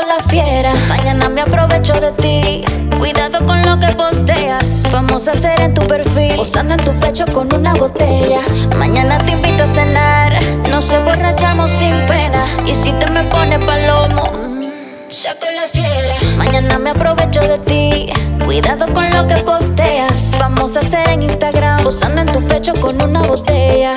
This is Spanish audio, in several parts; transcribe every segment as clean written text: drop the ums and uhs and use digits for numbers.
la fiera, mañana me aprovecho de ti. Cuidado con lo que posteas, vamos a hacer en tu perfil, posando en tu pecho con una botella. Mañana te invito a cenar, nos emborrachamos sin pena. Y si te me pones palomo, saco la fiera. Mañana me aprovecho de ti. Cuidado con lo que posteas, vamos a hacer en Instagram, posando en tu pecho con una botella.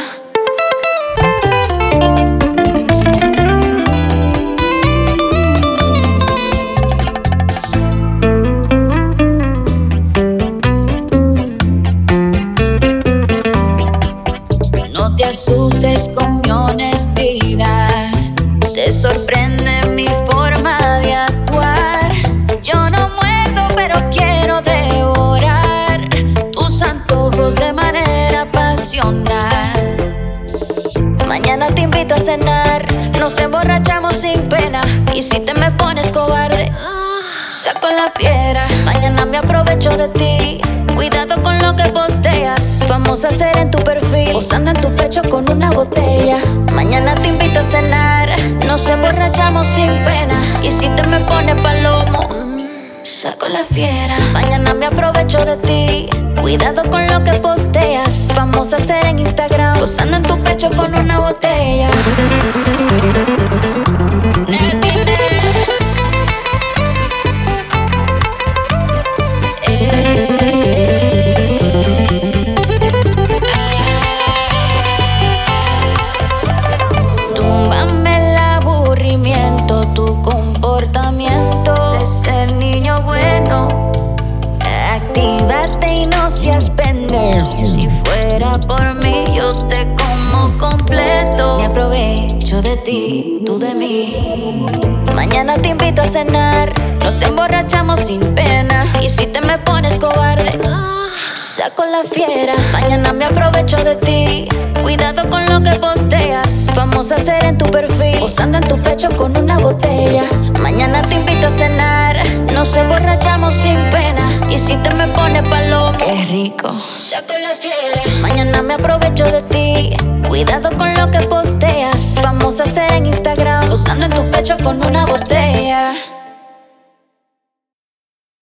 No te asustes con mi honestidad, te sorprende mi forma de actuar. Yo no muerdo, pero quiero devorar tus antojos de manera pasional. Mañana te invito a cenar, nos emborrachamos sin pena. Y si te me pones cobarde, saco la fiera. Mañana me aprovecho de ti. Cuidado con lo que posteas, vamos a hacer en tu perfil, posando en tu pecho con una botella. Mañana te invito a cenar, nos emborrachamos sin pena. Y si te me pones palomo, saco la fiera. Mañana me aprovecho de ti. Cuidado con lo que posteas, vamos a hacer en Instagram, posando en tu pecho con una botella. Túmbame el aburrimiento, tu comportamiento de ser niño bueno. Actívate y no seas pendejo. Si fuera por mí, yo te como completo. Me aprovecho de ti, tú de mí. Mañana te invito a cenar, nos emborrachamos sin pena. Y si te me pones cobarde, saco la fiera. Mañana me aprovecho de ti. Cuidado con lo que posteas, vamos a hacer en tu perfil, posando en tu pecho con una botella. Mañana te invito a cenar, nos emborrachamos sin pena. Y si te me pones palomo, qué rico, saco la fiera. Mañana me aprovecho de ti. Cuidado con lo que posteas, vamos a hacer en Instagram, posando en tu pecho con una botella.